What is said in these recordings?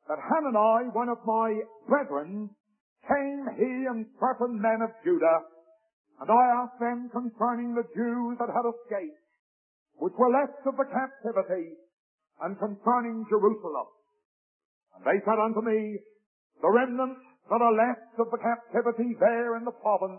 that Hanani, one of my brethren, came, he and certain men of Judah, and I asked them concerning the Jews that had escaped, which were left of the captivity, and concerning Jerusalem. And they said unto me, the remnants that are left of the captivity there in the province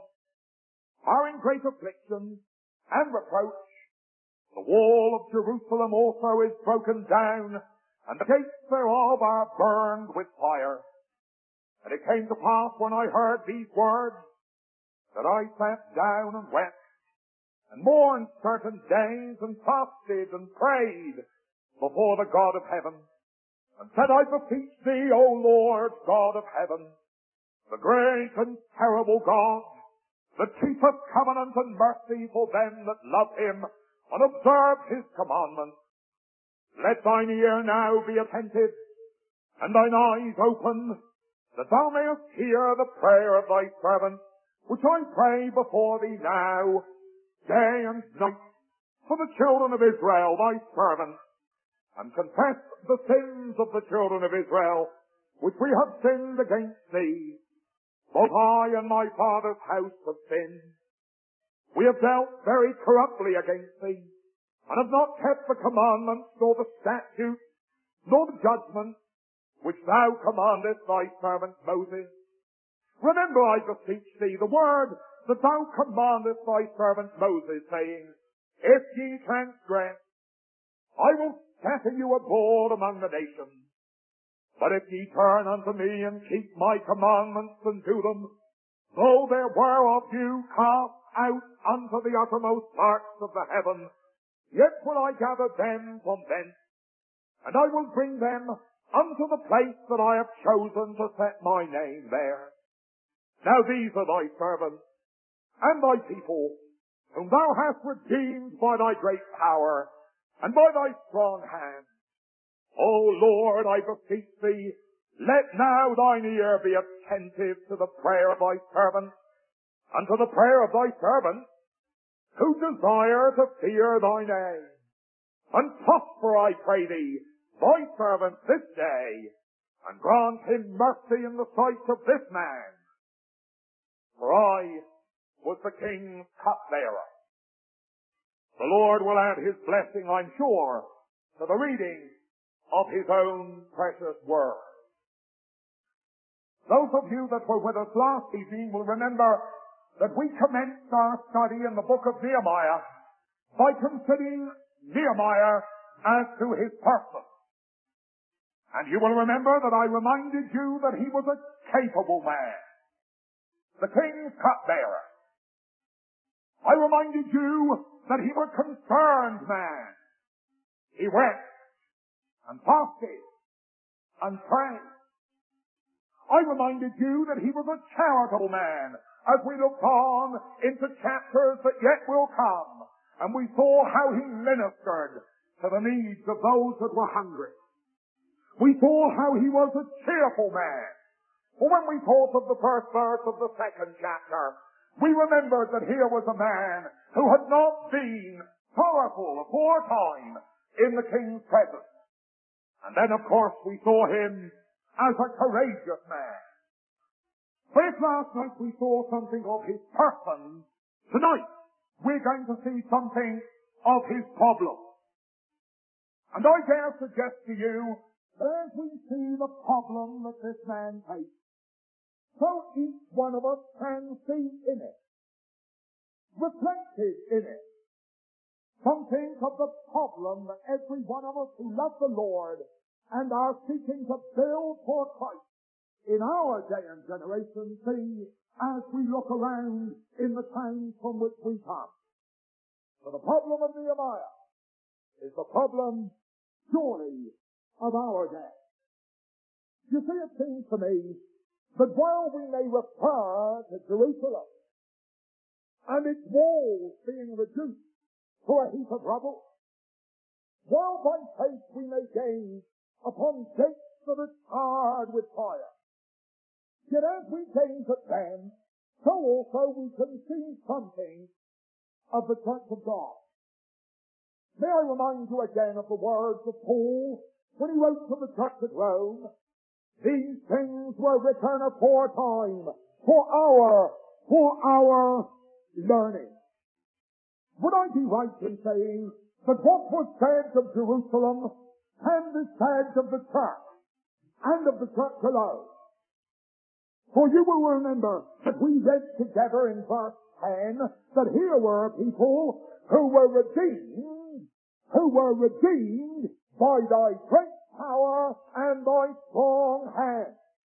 are in great affliction and reproach. The wall of Jerusalem also is broken down, and the gates thereof are burned with fire. And it came to pass when I heard these words, that I sat down and wept, and mourned certain days, and fasted and prayed before the God of heaven, and said, I beseech thee, O Lord God of heaven, the great and terrible God, that keepeth covenant and mercy for them that love him, and observe his commandments. Let thine ear now be attentive, and thine eyes open, that thou mayest hear the prayer of thy servant, which I pray before thee now, day and night, for the children of Israel, thy servants, and confess the sins of the children of Israel, which we have sinned against thee. Both I and my father's house have sinned. We have dealt very corruptly against thee, and have not kept the commandments, nor the statutes, nor the judgments, which thou commandest thy servant Moses. Remember, I beseech thee, the word that thou commandest thy servant Moses, saying, if ye transgress, I will scatter you abroad among the nations. But if ye turn unto me and keep my commandments and do them, though there were of you cast out unto the uttermost parts of the heaven, yet will I gather them from thence, and I will bring them unto the place that I have chosen to set my name there. Now these are thy servants, and thy people, whom thou hast redeemed by thy great power, and by thy strong hand. O Lord, I beseech thee, let now thine ear be attentive to the prayer of thy servants, and to the prayer of thy servants, who desire to fear thy name. And prosper, I pray thee, thy servant this day, and grant him mercy in the sight of this man. For I was the king's cupbearer. The Lord will add his blessing, I'm sure, to the reading of his own precious word. Those of you that were with us last evening will remember that we commenced our study in the book of Nehemiah by considering Nehemiah as to his person. And you will remember that I reminded you that he was a capable man, the king's cupbearer. I reminded you that he was a concerned man. He wept and fasted and prayed. I reminded you that he was a charitable man as we looked on into chapters that yet will come, and we saw how he ministered to the needs of those that were hungry. We saw how he was a cheerful man. For when we thought of the first verse of the second chapter, we remembered that here was a man who had not been sorrowful aforetime in the king's presence. And then, of course, we saw him as a courageous man. But if last night we saw something of his person, tonight we're going to see something of his problem. And I dare suggest to you that as we see the problem that this man faced, so each one of us can see in it, reflected in it, something of the problem that every one of us who love the Lord and are seeking to build for Christ in our day and generation see as we look around in the times from which we come. For the problem of Nehemiah is the problem, surely, of our day. You see, it seems to me that while we may refer to Jerusalem and its walls being reduced to a heap of rubble, while by faith we may gaze upon gates that are charred with fire, yet as we gaze at them, so also we can see something of the church of God. May I remind you again of the words of Paul when he wrote to the church at Rome, These things were written aforetime for our learning. Would I be right in saying that what was said of Jerusalem can be said of the church and of the church alone? For you will remember that we read together in verse 10 that here were people who were redeemed by thy great power and thy strong hand.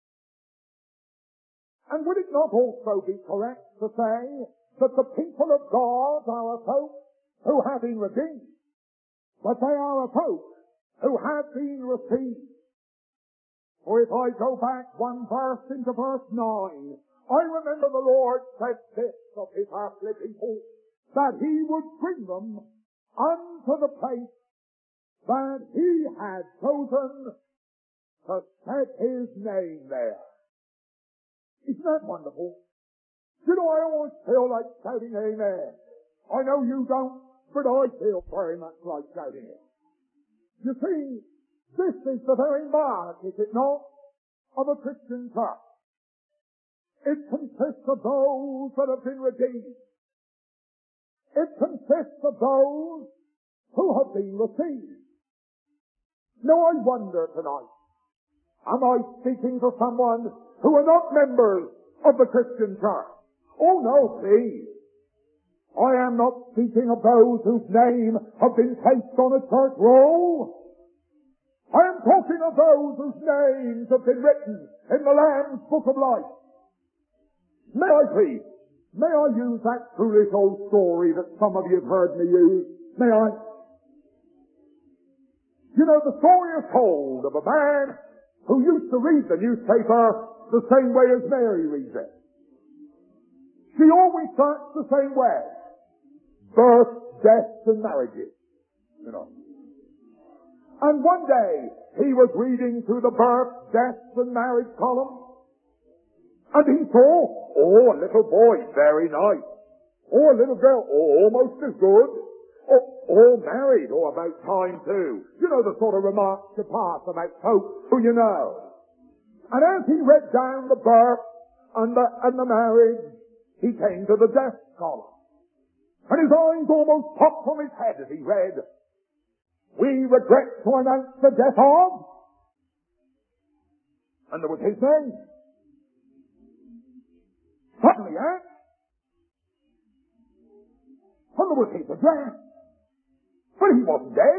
And would it not also be correct to say that the people of God are a folk who have been redeemed, but they are a folk who have been received? For if I go back one verse into verse 9, I remember the Lord said this of his earthly people, that he would bring them unto the place that he had chosen to set his name there. Isn't that wonderful? You know, I always feel like shouting amen. I know you don't, but I feel very much like shouting it. You see, this is the very mark, is it not, of a Christian church. It consists of those that have been redeemed. It consists of those who have been received. Now I wonder tonight, am I speaking to someone who are not members of the Christian church? Oh no, please. I am not speaking of those whose name have been placed on a church roll. I am talking of those whose names have been written in the Lamb's Book of Life. May I please? May I use that foolish old story that some of you have heard me use? May I? You know, the story is told of a man who used to read the newspaper the same way as Mary reads it. She always starts the same way. Births, deaths, and marriages. You know. And one day, he was reading through the birth, deaths, and marriage column, and he saw, a little boy, very nice. A little girl, almost as good. All married, about time too. You know the sort of remarks you pass about folks who you know. And as he read down the birth and the marriage, he came to the death column. And his eyes almost popped from his head as he read, "We regret to announce the death of," and there was his name. Suddenly, and there was his address. But he wasn't dead.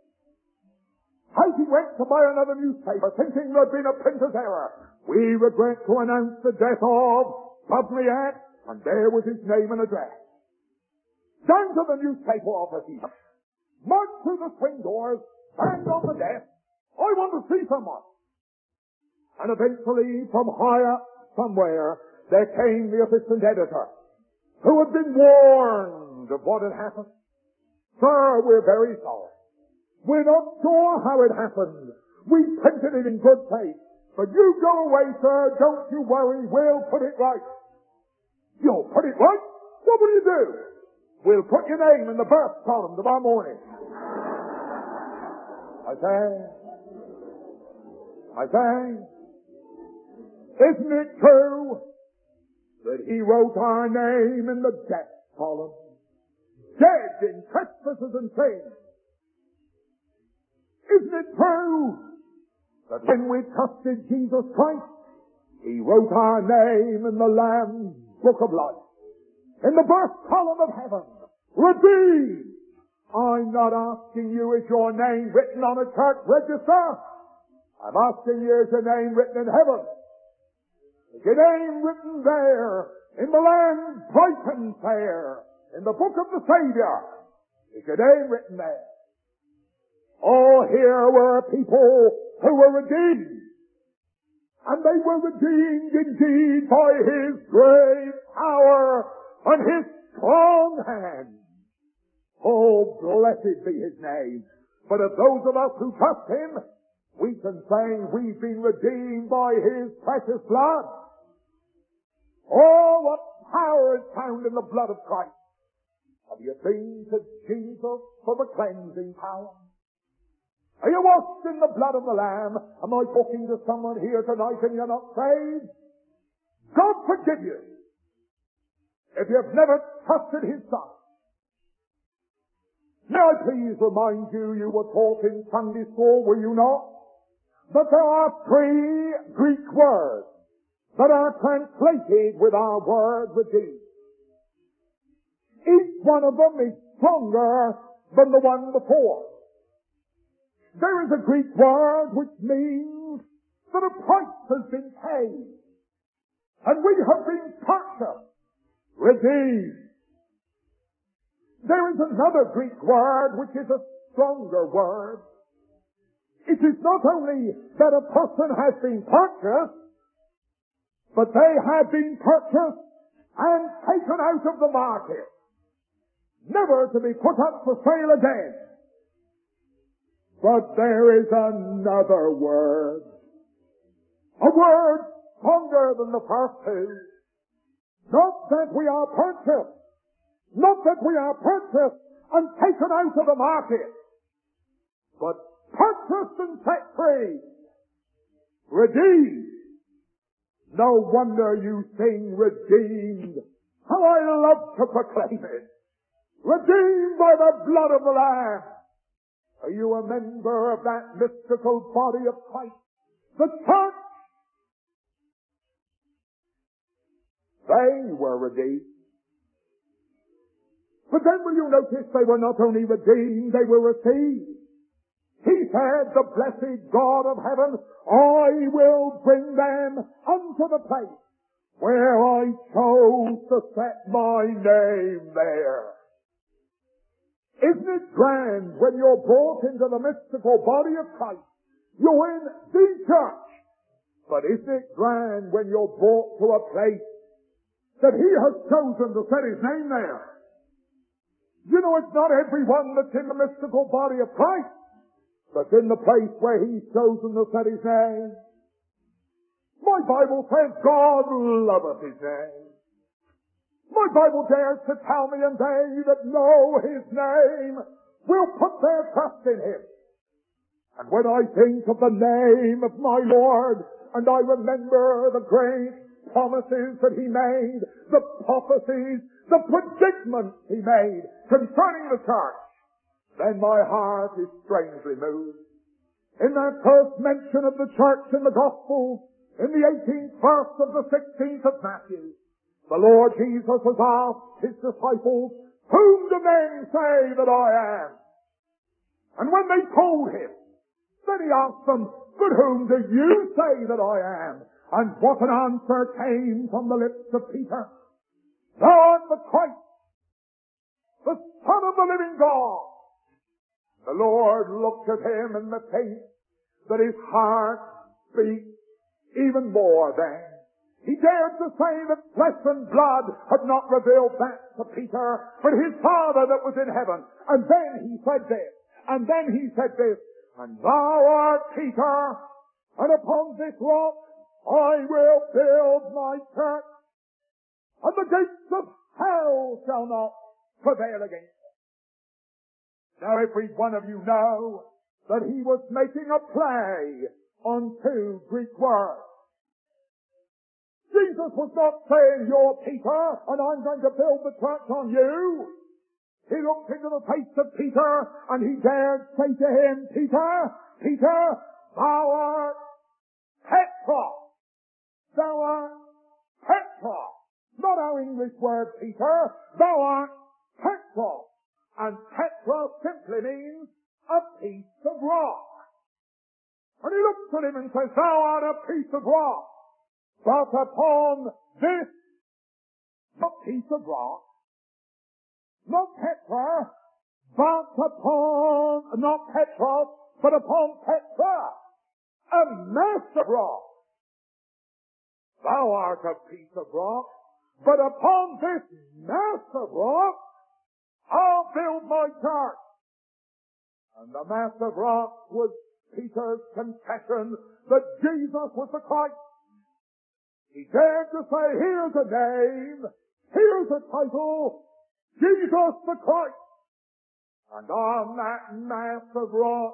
As he went to buy another newspaper, thinking there'd been a printer's error, "We regret to announce the death of," suddenly, and there was his name and address. Down to the newspaper office he went, marched through the swing doors, banged on the desk, "I want to see someone." And eventually, from high up somewhere, there came the assistant editor, who had been warned of what had happened. "Sir, we're very sorry. We're not sure how it happened. We printed it in good faith. But you go away, sir. Don't you worry. We'll put it right." "You'll put it right? What will you do?" "We'll put your name in the birth column tomorrow morning." I say, isn't it true that he wrote our name in the death column? Dead in trespasses and sins. Isn't it true that when we trusted Jesus Christ, he wrote our name in the Lamb's Book of Life, in the birth column of heaven, redeemed? I'm not asking you, is your name written on a church register? I'm asking you, is your name written in heaven? Is your name written there in the Lamb's Brighton Fair, in the Book of the Savior? Is your name written there? Oh, here were people who were redeemed. And they were redeemed indeed by his great power and his strong hand. Oh, blessed be his name. But of those of us who trust him, we can say we've been redeemed by his precious blood. Oh, what power is found in the blood of Christ. Have you been to Jesus for the cleansing power? Are you washed in the blood of the Lamb? Am I talking to someone here tonight and you're not saved? God forgive you if you've never trusted His Son. May I please remind you, you were taught in Sunday school, were you not? That there are 3 Greek words that are translated with our word redeemed. Each one of them is stronger than the one before. There is a Greek word which means that a price has been paid, and we have been purchased, redeemed. There is another Greek word which is a stronger word. It is not only that a person has been purchased, but they have been purchased and taken out of the market, never to be put up for sale again. But there is another word, a word stronger than the first 2. Not that we are purchased, not that we are purchased and taken out of the market, but purchased and set free, redeemed. No wonder you sing redeemed. How I love to proclaim it. Redeemed by the blood of the Lamb. Are you a member of that mystical body of Christ, the church? They were redeemed. But then will you notice they were not only redeemed, they were received. He said, the blessed God of heaven, I will bring them unto the place where I chose to set my name there. Isn't it grand when you're brought into the mystical body of Christ? You're in the church. But isn't it grand when you're brought to a place that He has chosen to set His name there? You know, it's not everyone that's in the mystical body of Christ that's in the place where He's chosen to set His name. My Bible says God loveth His name. My Bible dares to tell me, and they that know His name will put their trust in Him. And when I think of the name of my Lord, and I remember the great promises that He made, the prophecies, the predicaments He made concerning the church, then my heart is strangely moved. In that first mention of the church in the Gospels, in the 18th verse of the 16th of Matthew, the Lord Jesus has asked His disciples, whom do men say that I am? And when they told Him, then He asked them, but whom do you say that I am? And what an answer came from the lips of Peter. Thou art the Christ, the Son of the living God. The Lord looked at him, and methinks that his heart beat even more then. He dared to say that flesh and blood had not revealed that to Peter, but His Father that was in heaven. And then He said this, and thou art Peter, and upon this rock I will build my church, and the gates of hell shall not prevail against it. Now every one of you know that he was making a play on 2 Greek words. Jesus was not saying, you're Peter, and I'm going to build the church on you. He looked into the face of Peter, and He dared say to him, Peter, thou art Petros. Thou art Petros. Not our English word, Peter. Thou art Petros. And Petros simply means a piece of rock. And He looks at him and says, thou art a piece of rock. But upon this, not piece of rock, not Petra, but upon, not Petros, but upon Petra, a mass of rock. Thou art a piece of rock, but upon this mass of rock, I'll build my church. And the mass of rock was Peter's confession that Jesus was the Christ. He dared to say, here's a name, here's a title, Jesus the Christ. And on that mass of rock,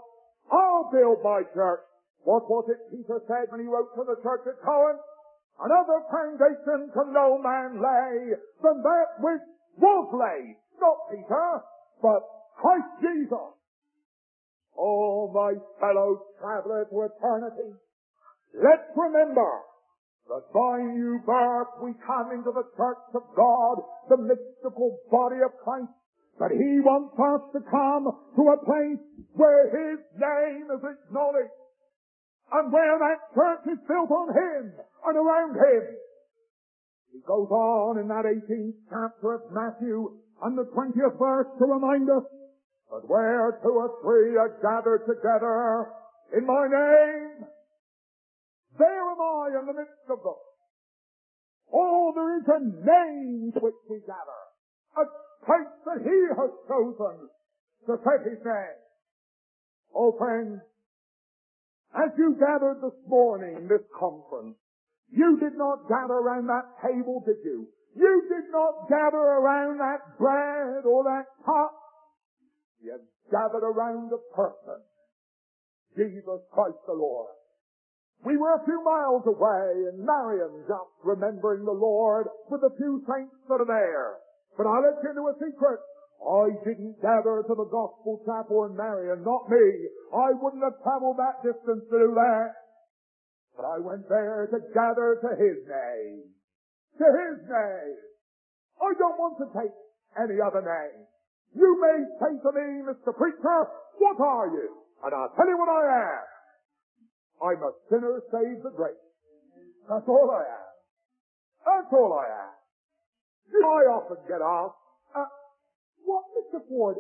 I'll build my church. What was it Peter said when he wrote to the church at Corinth? Another foundation can no man lay than that which was laid. Not Peter, but Christ Jesus. Oh, my fellow traveler to eternity, let's remember that by new birth we come into the church of God, the mystical body of Christ, but He wants us to come to a place where His name is acknowledged and where that church is built on Him and around Him. He goes on in that 18th chapter of Matthew and the 20th verse to remind us that where 2 or 3 are gathered together in my name, there am I in the midst of them. Oh, there is a name to which we gather, a place that He has chosen to set His name. Oh, friends, as you gathered this morning, this conference, you did not gather around that table, did you? You did not gather around that bread or that cup. You gathered around a person, Jesus Christ the Lord. We were a few miles away in Marion just remembering the Lord with a few saints that are there. But I'll let you into a secret. I didn't gather to the Gospel Chapel in Marion, not me. I wouldn't have traveled that distance to do that. But I went there to gather to His name. To His name. I don't want to take any other name. You may say to me, Mr. Preacher, what are you? And I'll tell you what I am. I'm a sinner saved to grace. That's all I am. That's all I am. I often get asked, what, Mr. Ford?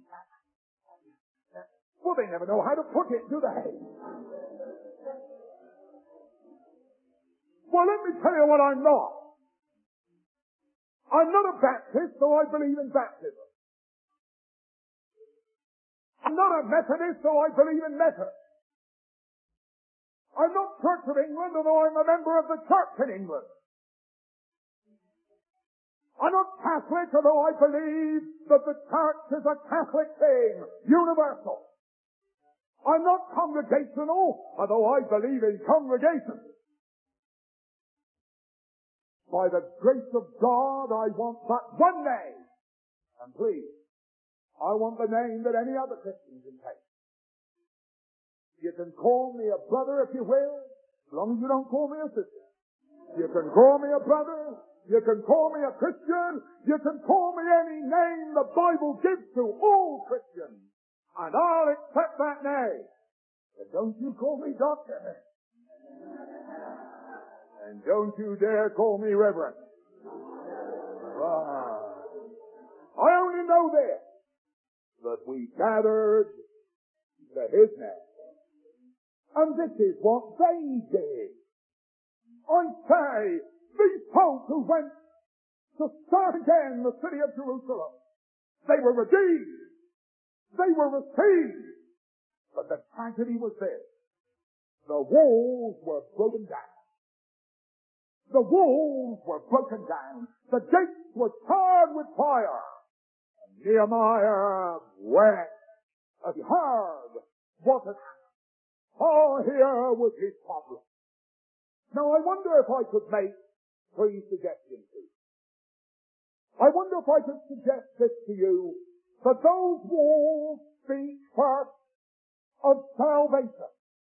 Well, they never know how to put it, do they? Well, let me tell you what I'm not. I'm not a Baptist, though I believe in baptism. I'm not a Methodist, though I believe in Methodist. I'm not Church of England, although I'm a member of the Church in England. I'm not Catholic, although I believe that the Church is a Catholic thing, universal. I'm not congregational, although I believe in congregation. By the grace of God, I want but one name. And please, I want the name that any other Christian can take. You can call me a brother if you will, as long as you don't call me a sister. You can call me a brother, you can call me a Christian, you can call me any name the Bible gives to all Christians, and I'll accept that name. But don't you call me doctor. And don't you dare call me reverend. I only know this, that we gathered to His name. And this is what they did. I say, these folk who went to start again the city of Jerusalem, they were redeemed. They were received. But the tragedy was this. The walls were broken down. The walls were broken down. The gates were charred with fire. And Nehemiah wept as he heard what had happened. Oh, here was his problem. Now I wonder if I could make 3 suggestions to you. I wonder if I could suggest this to you, that those walls speak first of salvation.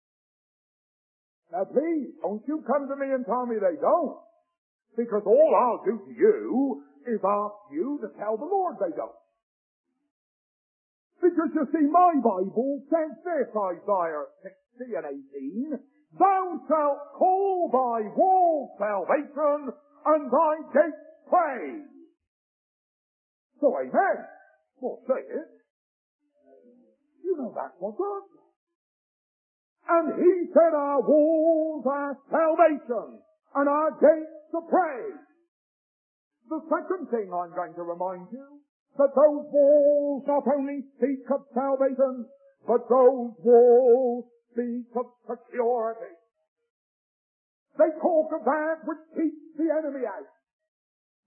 Now please, don't you come to me and tell me they don't. Because all I'll do to you is ask you to tell the Lord they don't. Because you see, my Bible says this, Isaiah 60 and 18, Thou shalt call thy walls salvation and thy gates praise. So amen. Well, say it. You know that's what God said. And He said our walls are salvation and our gates to praise. The second thing I'm going to remind you, that those walls not only speak of salvation, but those walls speak of security. They talk of that which keeps the enemy out.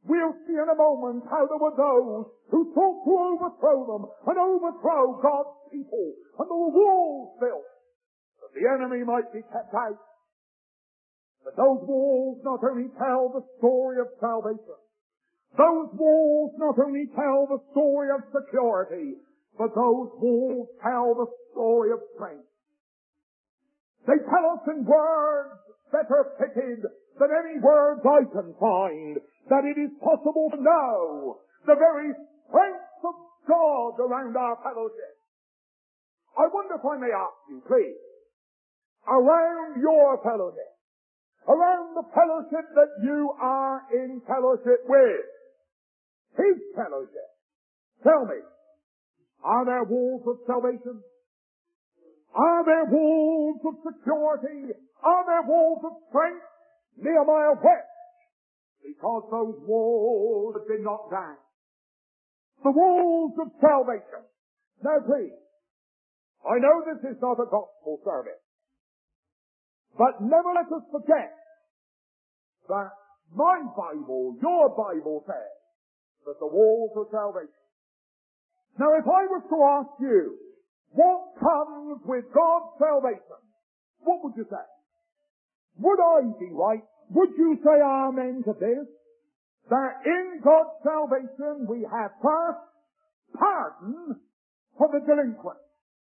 We'll see in a moment how there were those who sought to overthrow them and overthrow God's people. And there were walls built that the enemy might be kept out. But those walls not only tell the story of salvation, those walls not only tell the story of security, but those walls tell the story of strength. They tell us in words better fitted than any words I can find that it is possible to know the very strength of God around our fellowship. I wonder if I may ask you, please, around your fellowship, around the fellowship that you are in fellowship with, His fellowship, tell me, are there walls of salvation? Are there walls of security? Are there walls of strength? Nehemiah wept because those walls had been knocked down. The walls of salvation. Now please, I know this is not a gospel service, but never let us forget that my Bible, your Bible says that the walls of salvation. Now if I was to ask you, what comes with God's salvation? What would you say? Would I be right? Would you say amen to this? That in God's salvation we have first pardon for the delinquent.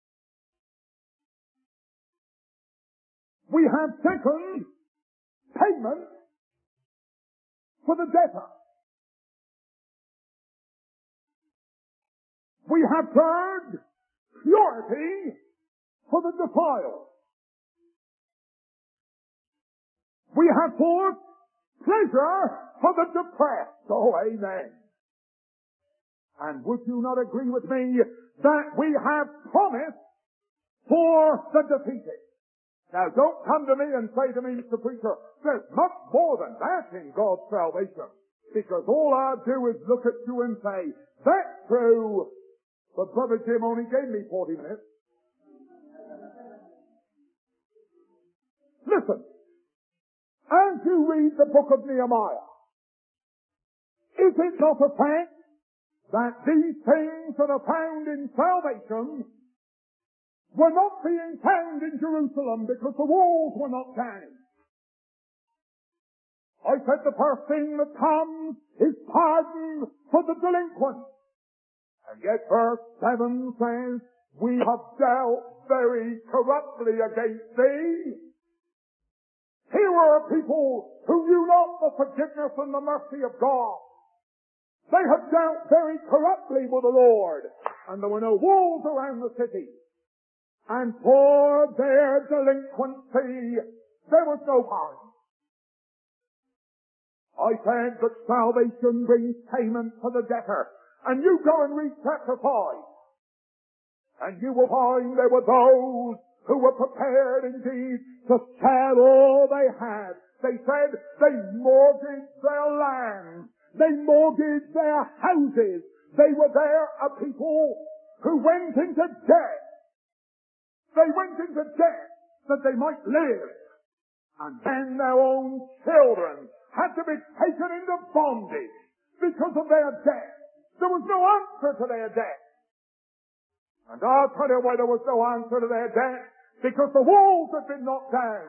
We have second payment for the debtor. We have third purity for the defiled. We have fourth pleasure for the depressed. Oh, amen. And would you not agree with me that we have promise for the defeated? Now don't come to me and say to me, Mr. Preacher, there's much more than that in God's salvation. Because all I do is look at you and say, that's true, but Brother Jim only gave me 40 minutes. Listen, as you read the book of Nehemiah, is it not a fact that these things that are found in salvation were not being found in Jerusalem because the walls were not down? I said the first thing that comes is pardon for the delinquent. And yet verse 7 says, we have dealt very corruptly against thee. Here were people who knew not the forgiveness and the mercy of God. They had dealt very corruptly with the Lord, and there were no walls around the city. And for their delinquency, there was no pardon. I said that salvation brings payment for the debtor. And you go and read chapter 5, and you will find there were those who were prepared indeed to sell all they had. They said they mortgaged their land. They mortgaged their houses. They were there a people who went into debt. They went into debt that they might live. And then their own children had to be taken into bondage because of their debt. There was no answer to their debt. And I'll tell you why there was no answer to their debt. Because the walls had been knocked down.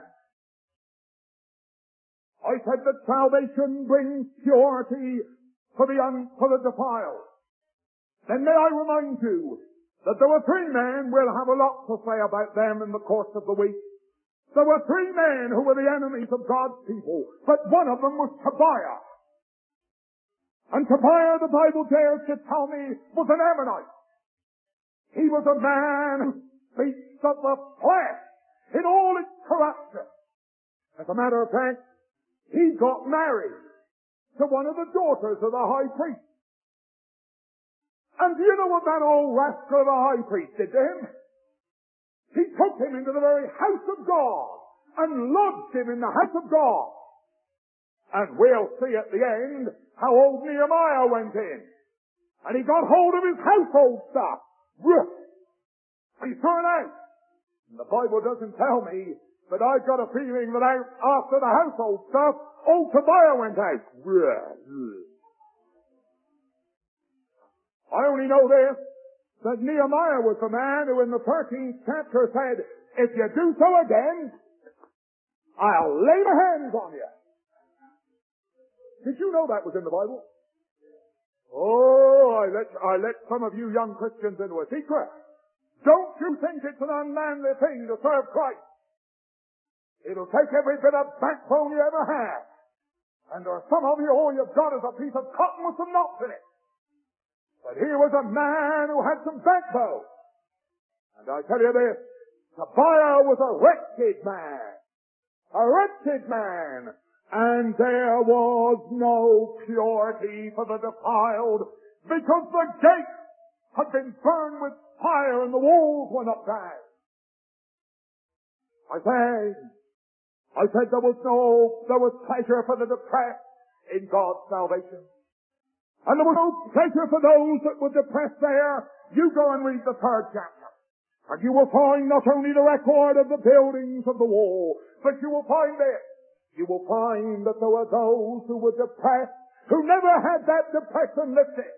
I said that salvation brings purity for the defiled. Then may I remind you that there were 3 men, we'll have a lot to say about them in the course of the week. There were 3 men who were the enemies of God's people, but one of them was Tobiah. And Tobiah, the Bible dares to tell me, was an Ammonite. He was a man who speaks of the flesh in all its corruption. As a matter of fact, he got married to one of the daughters of the high priest. And do you know what that old rascal of a high priest did to him? He took him into the very house of God and lodged him in the house of God. And we'll see at the end how old Nehemiah went in. And he got hold of his household stuff. And he threw it out. And the Bible doesn't tell me, but I've got a feeling that after the household stuff, old Tobiah went out. I only know this, that Nehemiah was the man who in the 13th chapter said, if you do so again, I'll lay my hands on you. Did you know that was in the Bible? Oh, I let some of you young Christians into a secret. Don't you think it's an unmanly thing to serve Christ? It'll take every bit of backbone you ever have. And there are some of you, all you've got is a piece of cotton with some knots in it. But here was a man who had some backbone. And I tell you this, Tobiah was a wretched man. A wretched man. And there was no purity for the defiled, because the gates had been burned with fire and the walls were not down. I said there was pleasure for the depressed in God's salvation. And there was no pleasure for those that were depressed there. You go and read the 3rd chapter. And you will find not only the record of the buildings of the wall, but you will find this. You will find that there were those who were depressed, who never had that depression lifted.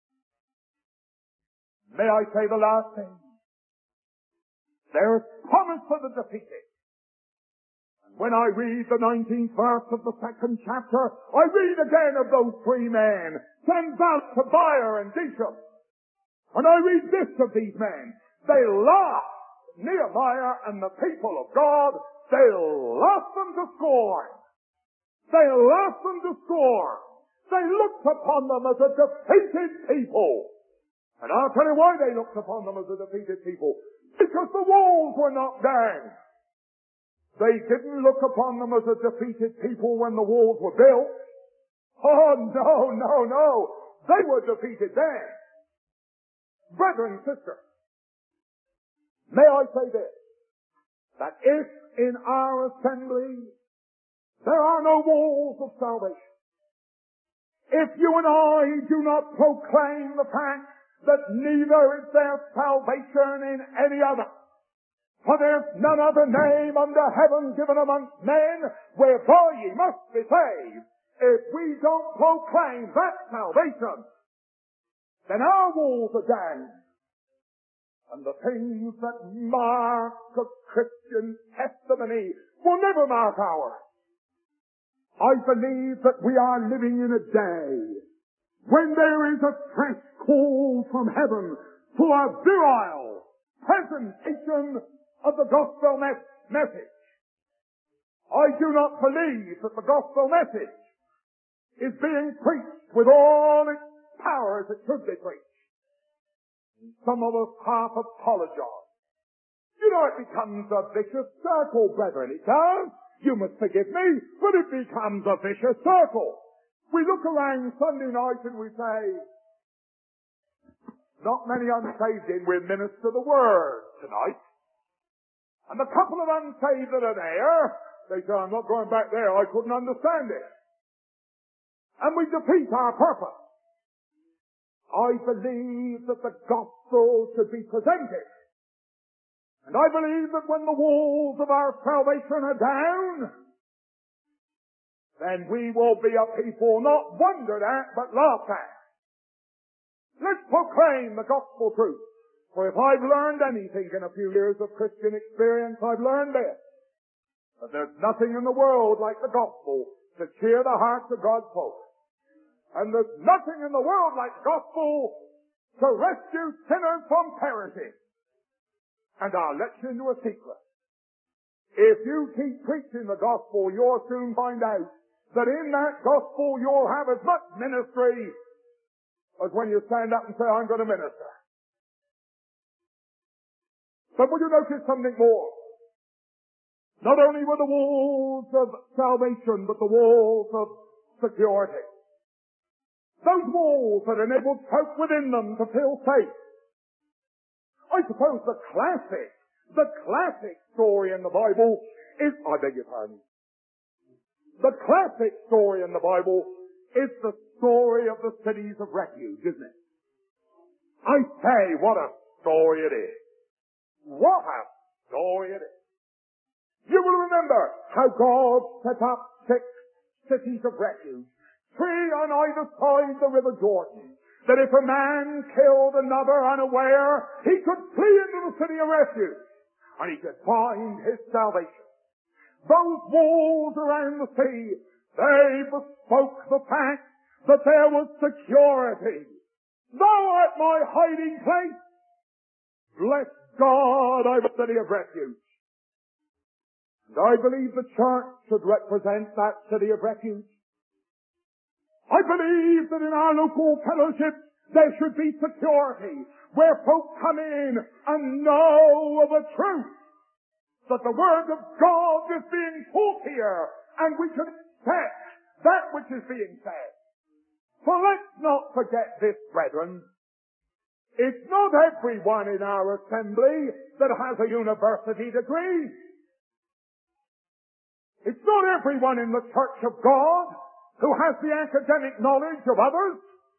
May I say the last thing? There is promise for the defeated. And when I read the 19th verse of the 2nd chapter, I read again of those 3 men, Sanballat, Tobiah, and Geshem. And I read this of these men. They laughed, Nehemiah and the people of God, they laughed them to scorn. They laughed them to scorn. They looked upon them as a defeated people. And I'll tell you why they looked upon them as a defeated people. Because the walls were knocked down. They didn't look upon them as a defeated people when the walls were built. Oh, no. They were defeated then. Brethren, sisters, may I say this, that if in our assembly there are no walls of salvation, if you and I do not proclaim the fact that neither is there salvation in any other, for there's none other name under heaven given amongst men whereby ye must be saved, if we don't proclaim that salvation, then our walls are down. And the things that mark a Christian testimony will never mark ours. I believe that we are living in a day when there is a fresh call from heaven for a virile presentation of the gospel message. I do not believe that the gospel message is being preached with all its power as it should be preached. Some of us half apologize. You know, it becomes a vicious circle, brethren. It does. You must forgive me, but it becomes a vicious circle. We look around Sunday night and we say, not many unsaved in, we minister the word tonight. And the couple of unsaved that are there, they say, I'm not going back there, I couldn't understand it. And we defeat our purpose. I believe that the gospel should be presented. And I believe that when the walls of our salvation are down, then we will be a people not wondered at, but laughed at. Let's proclaim the gospel truth. For if I've learned anything in a few years of Christian experience, I've learned this. That there's nothing in the world like the gospel to cheer the hearts of God's folk. And there's nothing in the world like the gospel to rescue sinners from perishing. And I'll let you into a secret. If you keep preaching the gospel, you'll soon find out that in that gospel you'll have as much ministry as when you stand up and say, I'm going to minister. But will you notice something more? Not only were the walls of salvation, but the walls of security. Those walls that enabled folk within them to feel safe. I suppose the classic story in the Bible is, I beg your pardon, the classic story in the Bible is the story of the cities of refuge, isn't it? I say, what a story it is. What a story it is. You will remember how God set up 6 cities of refuge, 3 on either side the river Jordan. that if a man killed another unaware, he could flee into the city of refuge, and he could find his salvation. Those walls around the city, they bespoke the fact that there was security. Thou art my hiding place. Bless God, I'm a city of refuge. And I believe the church should represent that city of refuge. I believe that in our local fellowships there should be security, where folk come in and know of the truth, that the Word of God is being taught here, and we can accept that which is being said. For let's not forget this, brethren. It's not everyone in our assembly that has a university degree. It's not everyone in the Church of God who has the academic knowledge of others.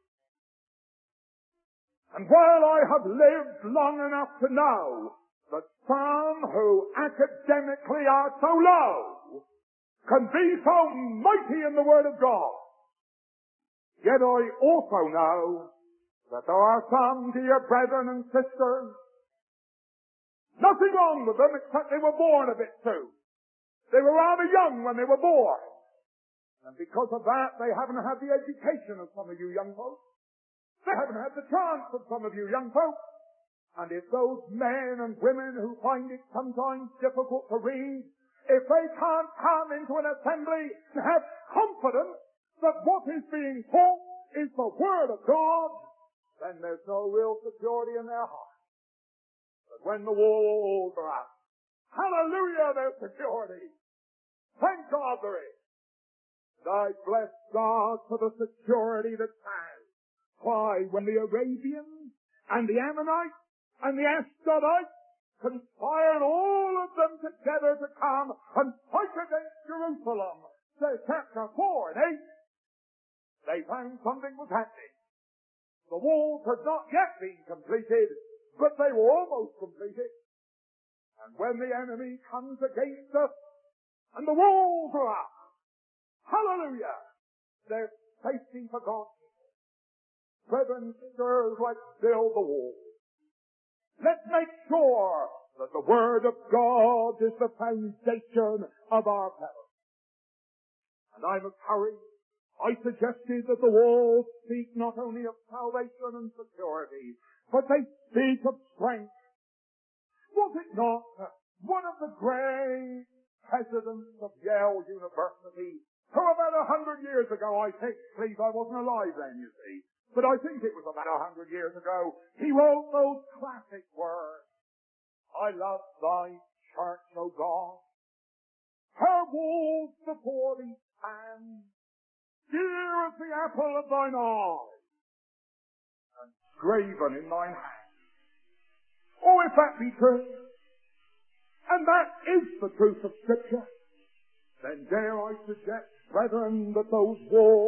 And while I have lived long enough to know that some who academically are so low can be so mighty in the Word of God, yet I also know that there are some dear brethren and sisters, nothing wrong with them except they were born a bit soon. They were rather young when they were born. And because of that, they haven't had the education of some of you young folks. They haven't had the chance of some of you young folks. And if those men and women who find it sometimes difficult to read, if they can't come into an assembly and have confidence that what is being taught is the Word of God, then there's no real security in their heart. But when the walls are up, hallelujah, there's security. Thank God there is. And I bless God for the security that stands. Why, when the Arabians and the Ammonites and the Ashdodites conspired all of them together to come and fight against Jerusalem, says chapter 4 and 8, they found something was happening. The walls had not yet been completed, but they were almost completed. And when the enemy comes against us and the walls are up, hallelujah, there's safety for God's people. Brethren, sisters, let's build the wall. Let's make sure that the Word of God is the foundation of our fellowship. And I must hurry. I suggested that the walls speak not only of salvation and security, but they speak of strength. Was it not one of the great presidents of Yale University, who about 100 years ago, I think, please, I wasn't alive then, you see, but I think it was about 100 years ago, he wrote those classic words, I love thy church, O God. Her walls before thee stand, dear as the apple of thine eye, and graven in thine hand. Oh, if that be true, and that is the truth of Scripture, then dare I suggest, brethren, that those walls